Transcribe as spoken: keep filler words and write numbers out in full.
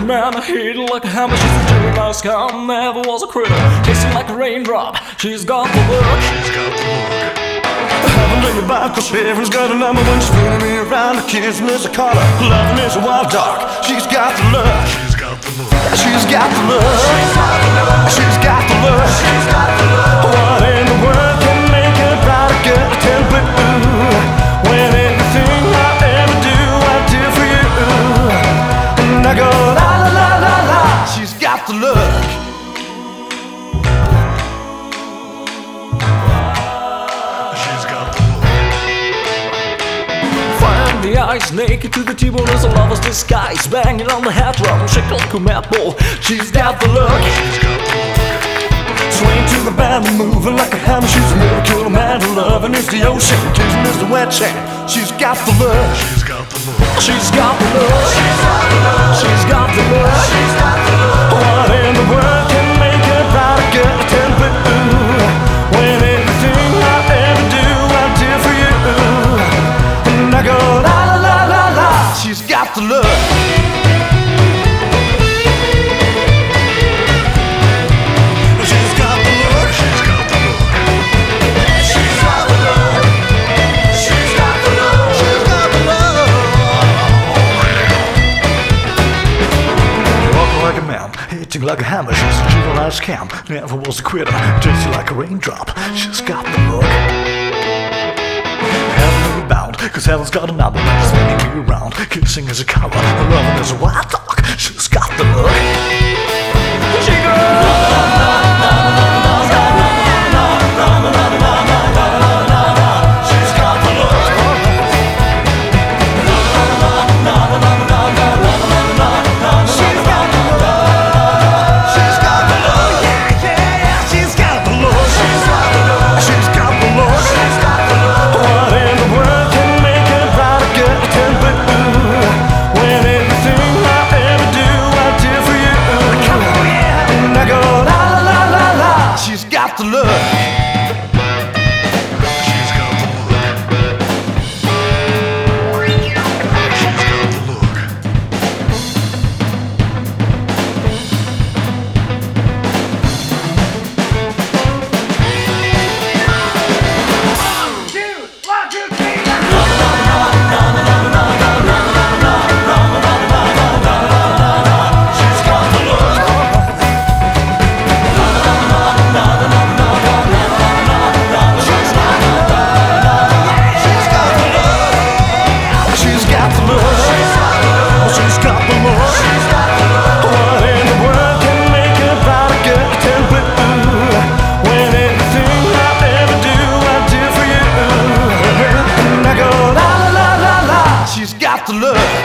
a man, I hate her like a hammer. She's a juvenile scum, never was a critter. Tasting like a raindrop, she's got the look. She's got the look. Haven't let me back, cause heaven's got a number. When she's spinning me around, the kissing is a color, loving is a wild dog. She's got the look. She's got the look. She's got the look. She's got the look. She's got the look. She's got the look. What in the world can make a brighter girl turn blue? When everything I ever do, I do for you. And I go la la la la la. She's got the look. The eyes naked to the T-bone as a lover's disguise, banging on the head drum, shake like a mad bull. She's got the look. She's got the look. Swing to the band, moving like a hammer. She's a miracle, a man of love, and it's the ocean. Kissing is the wet sand. She's got the look. She's got the look. She's got the look. She's got the look. She's got the look. She's got the look. What in the world can make a brighter girl turn blue? When everything I ever do, I do for you. And I go la la la la la. She's got the look. She's got the look. She's got the look. She's got the look. She's got the look. She's got the look. Walking like a man, hitting like a hammer. She's a juvenile scam, never was a quitter. Tasting like a raindrop. She's got the look. Cause heaven's got a number, man, spinning me around. Kissing is a color, loving is a wild dog. She's got the look. She She's got the look. She's got the look. She's got the look. Yeah, yeah, yeah. She's got the look. She's got the look. She's got the look. She's got the look. What in the world? She's got the look. She's got the look. She's got the look. One, two, one, two, three. She's got the look. What in the world can make a brighter girl turn blue? When everything I ever do, I do for you. And I go la la la la la. She's got the look.